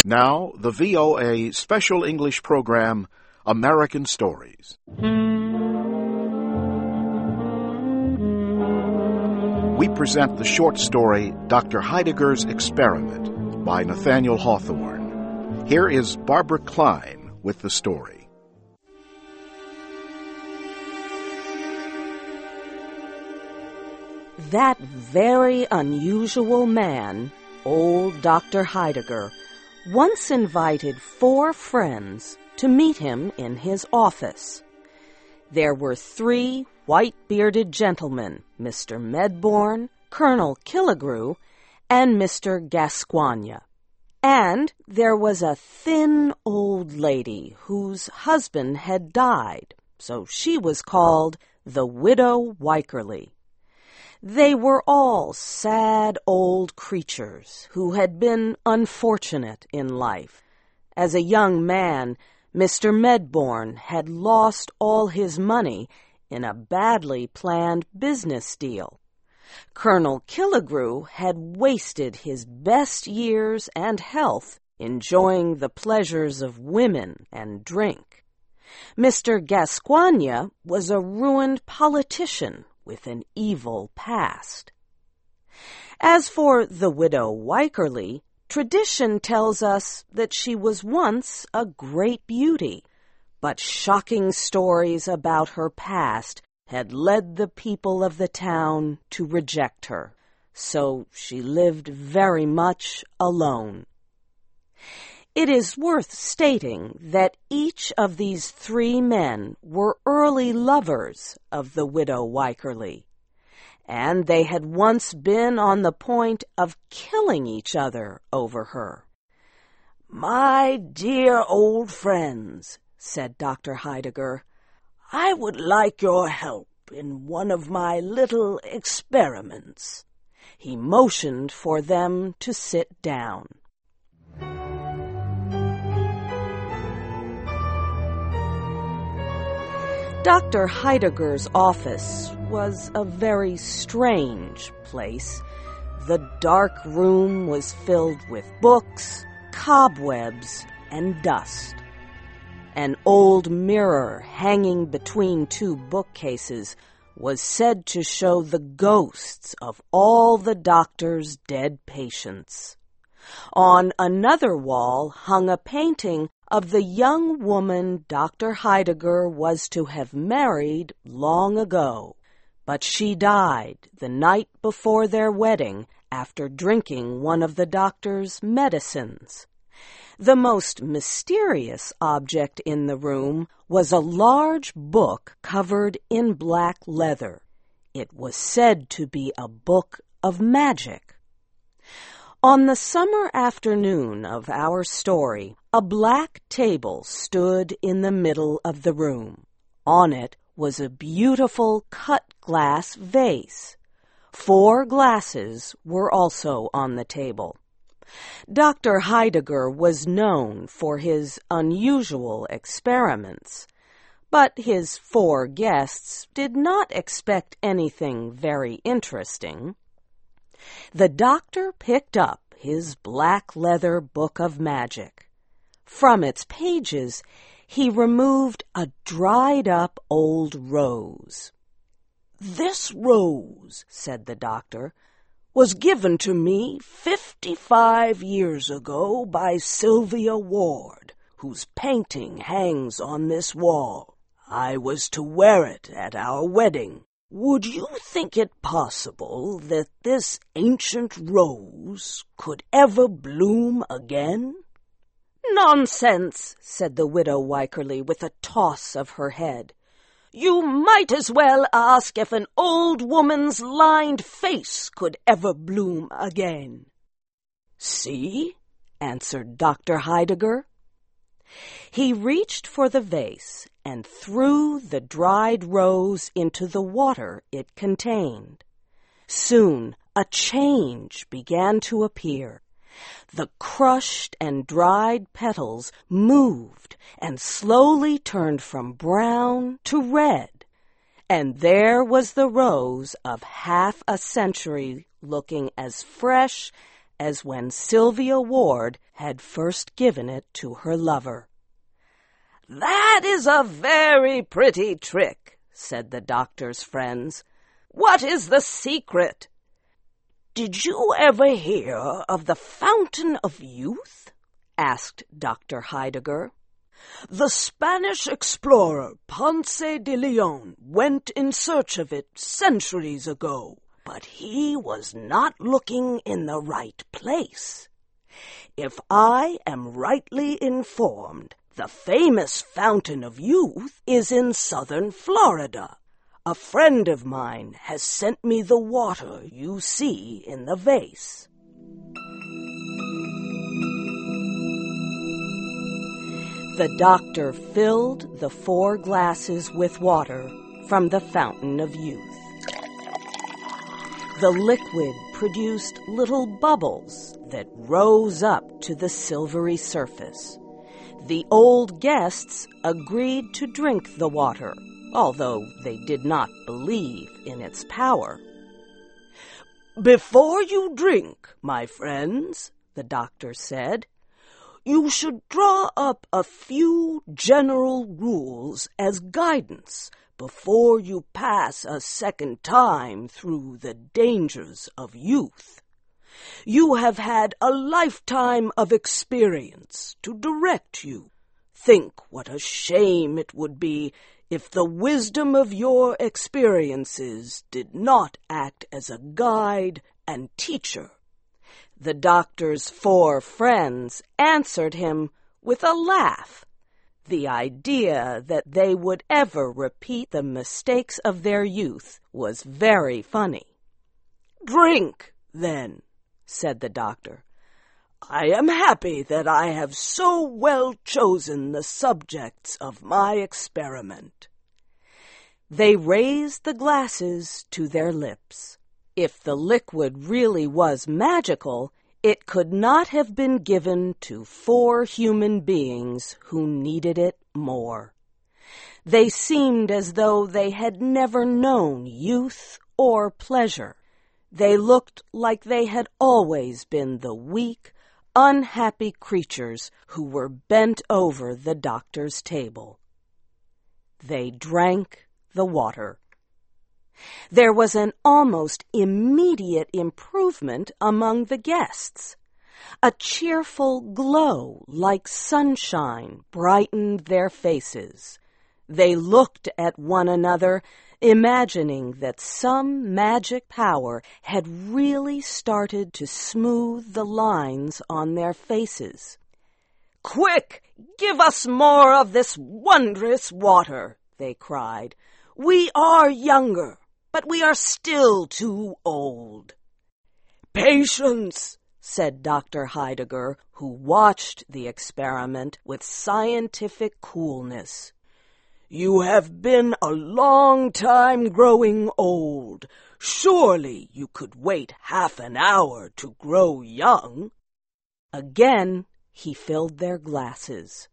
Now, the VOA Special English Program, American Stories. We present the short story, Dr. Heidegger's Experiment, by Nathaniel Hawthorne. Here is Barbara Klein with the story. That very unusual man, old Dr. Heidegger, once invited 4 friends to meet him in his office. There were 3 white-bearded gentlemen, Mr. Medbourne, Colonel Killigrew, and Mr. Gascoigne. And there was a thin old lady whose husband had died, so she was called the Widow Wycherly. They were all sad old creatures who had been unfortunate in life. As a young man, Mr. Medbourne had lost all his money in a badly planned business deal. Colonel Killigrew had wasted his best years and health enjoying the pleasures of women and drink. Mr. Gascoigne was a ruined politician with an evil past. As for the Widow Wycherly, tradition tells us that she was once a great beauty, but shocking stories about her past had led the people of the town to reject her, so she lived very much alone. It is worth stating that each of these 3 men were early lovers of the Widow Wycherly, and they had once been on the point of killing each other over her. "My dear old friends," said Dr. Heidegger, "I would like your help in one of my little experiments." He motioned for them to sit down. Dr. Heidegger's office was a very strange place. The dark room was filled with books, cobwebs, and dust. An old mirror hanging between 2 bookcases was said to show the ghosts of all the doctor's dead patients. On another wall hung a painting of the young woman Dr. Heidegger was to have married long ago, but she died the night before their wedding after drinking one of the doctor's medicines. The most mysterious object in the room was a large book covered in black leather. It was said to be a book of magic. On the summer afternoon of our story, a black table stood in the middle of the room. On it was a beautiful cut-glass vase. 4 glasses were also on the table. Dr. Heidegger was known for his unusual experiments, but his 4 guests did not expect anything very interesting. The doctor picked up his black leather book of magic. From its pages, he removed a dried-up old rose. "This rose," said the doctor, "was given to me 55 years ago by Sylvia Ward, whose painting hangs on this wall. I was to wear it at our wedding. Would you think it possible that this ancient rose could ever bloom again?" "Nonsense," said the Widow Wycherly with a toss of her head. "You might as well ask if an old woman's lined face could ever bloom again." "See," answered Dr. Heidegger. He reached for the vase and threw the dried rose into the water it contained. Soon a change began to appear. The crushed and dried petals moved and slowly turned from brown to red, and there was the rose of half a century looking as fresh as when Sylvia Ward had first given it to her lover. "That is a very pretty trick," said the doctor's friends. "What is the secret?" "Did you ever hear of the Fountain of Youth?" asked Dr. Heidegger. "The Spanish explorer Ponce de Leon went in search of it centuries ago, but he was not looking in the right place. If I am rightly informed, the famous Fountain of Youth is in southern Florida. A friend of mine has sent me the water you see in the vase." The doctor filled the 4 glasses with water from the Fountain of Youth. The liquid produced little bubbles that rose up to the silvery surface. The old guests agreed to drink the water, although they did not believe in its power. "Before you drink, my friends," the doctor said, "you should draw up a few general rules as guidance before you pass a second time through the dangers of youth. You have had a lifetime of experience to direct you. Think what a shame it would be if the wisdom of your experiences did not act as a guide and teacher." The doctor's 4 friends answered him with a laugh. The idea that they would ever repeat the mistakes of their youth was very funny. "Drink, then," said the doctor. "I am happy that I have so well chosen the subjects of my experiment." They raised the glasses to their lips. If the liquid really was magical, it could not have been given to 4 human beings who needed it more. They seemed as though they had never known youth or pleasure. They looked like they had always been the weak, unhappy creatures who were bent over the doctor's table. They drank the water. There was an almost immediate improvement among the guests. A cheerful glow like sunshine brightened their faces. They looked at one another, imagining that some magic power had really started to smooth the lines on their faces. "Quick, give us more of this wondrous water," they cried. "We are younger, but we are still too old." "Patience," said Dr. Heidegger, who watched the experiment with scientific coolness. "You have been a long time growing old. Surely you could wait half an hour to grow young." Again he filled their glasses.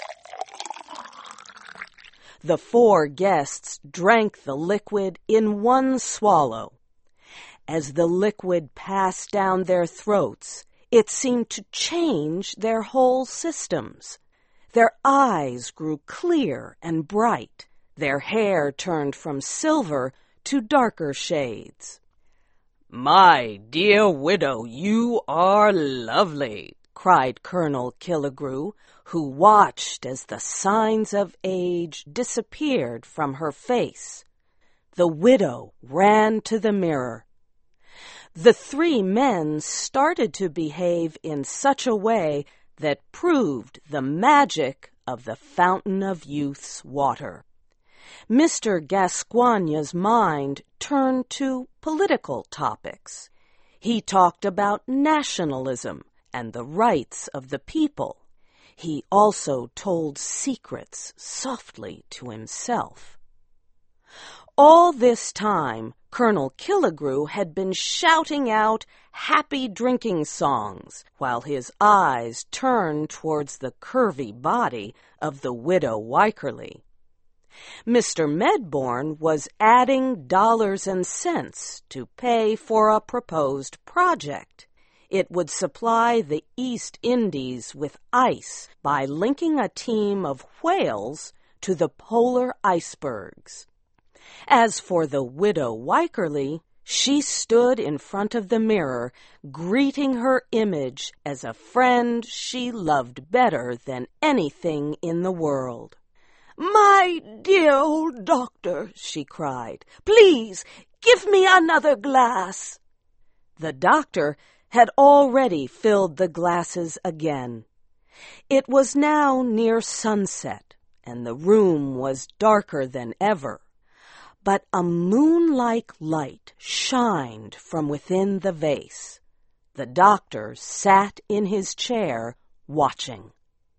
The 4 guests drank the liquid in one swallow. As the liquid passed down their throats, it seemed to change their whole systems. Their eyes grew clear and bright. Their hair turned from silver to darker shades. "My dear widow, you are lovely," cried Colonel Killigrew, who watched as the signs of age disappeared from her face. The widow ran to the mirror. The 3 men started to behave in such a way that proved the magic of the Fountain of Youth's water. Mr. Gascoigne's mind turned to political topics. He talked about nationalism and the rights of the people. He also told secrets softly to himself. All this time, Colonel Killigrew had been shouting out happy drinking songs while his eyes turned towards the curvy body of the widow Wycherly. Mr. Medbourne was adding dollars and cents to pay for a proposed project. It would supply the East Indies with ice by linking a team of whales to the polar icebergs. As for the widow Wycherly, she stood in front of the mirror, greeting her image as a friend she loved better than anything in the world. "My dear old doctor," she cried, "please give me another glass." The doctor had already filled the glasses again. It was now near sunset, and the room was darker than ever. But a moon-like light shined from within the vase. The doctor sat in his chair, watching.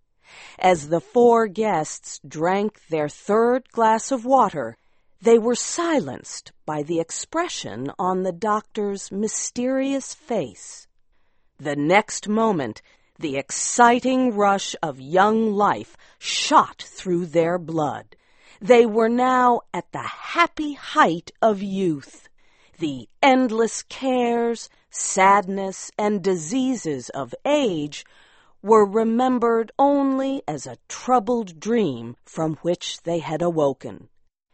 As the four guests drank their third glass of water, they were silenced by the expression on the doctor's mysterious face. The next moment, the exciting rush of young life shot through their blood. They were now at the happy height of youth. The endless cares, sadness, and diseases of age were remembered only as a troubled dream from which they had awoken.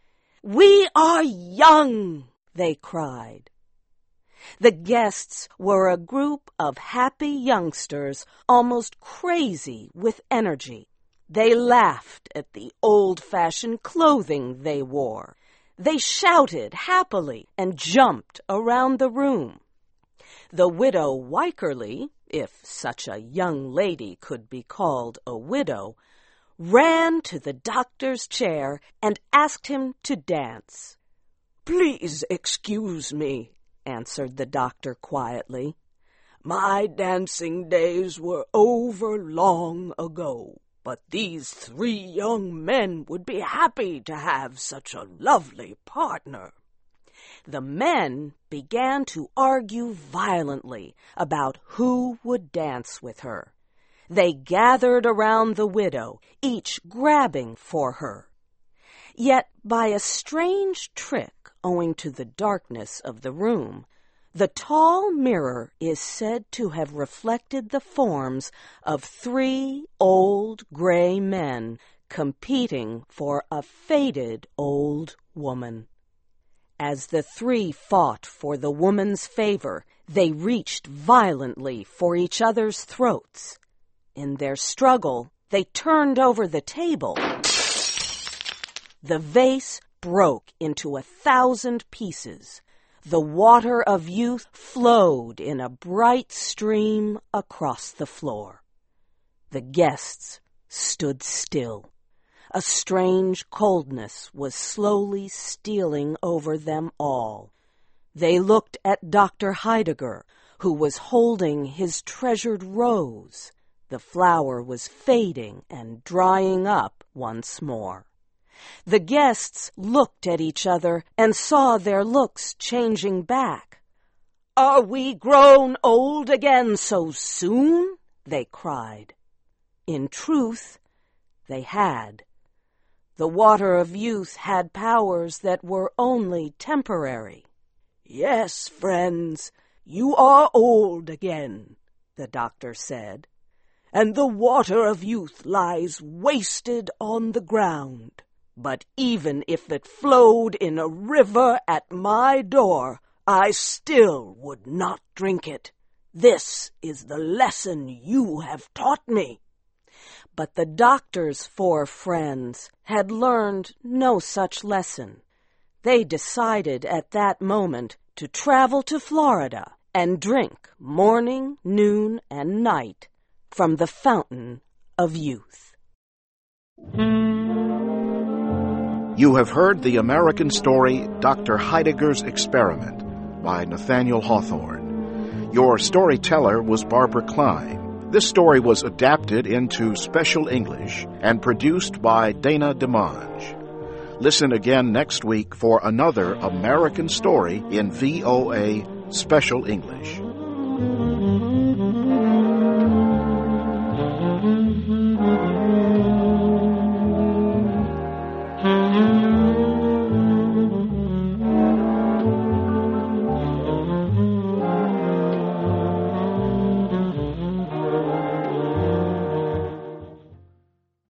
"We are young!" they cried. The guests were a group of happy youngsters, almost crazy with energy. They laughed at the old-fashioned clothing they wore. They shouted happily and jumped around the room. The widow Wycherly, if such a young lady could be called a widow, ran to the doctor's chair and asked him to dance. "Please excuse me," answered the doctor quietly. "My dancing days were over long ago, but these three young men would be happy to have such a lovely partner." The men began to argue violently about who would dance with her. They gathered around the widow, each grabbing for her. Yet by a strange trick, owing to the darkness of the room, the tall mirror is said to have reflected the forms of three old gray men competing for a faded old woman. As the three fought for the woman's favor, they reached violently for each other's throats. In their struggle, they turned over the table. The vase broke into 1,000 pieces. The water of youth flowed in a bright stream across the floor. The guests stood still. A strange coldness was slowly stealing over them all. They looked at Dr. Heidegger, who was holding his treasured rose. The flower was fading and drying up once more. The guests looked at each other and saw their looks changing back. "Are we grown old again so soon?" they cried. In truth, they had. The water of youth had powers that were only temporary. "Yes, friends, you are old again," the doctor said, "and the water of youth lies wasted on the ground. But even if it flowed in a river at my door, I still would not drink it. This is the lesson you have taught me." But the doctor's four friends had learned no such lesson. They decided at that moment to travel to Florida and drink morning, noon, and night from the fountain of youth. You have heard the American story Dr. Heidegger's Experiment by Nathaniel Hawthorne. Your storyteller was Barbara Klein. This story was adapted into Special English and produced by Dana DeMange. Listen again next week for another American story in VOA Special English.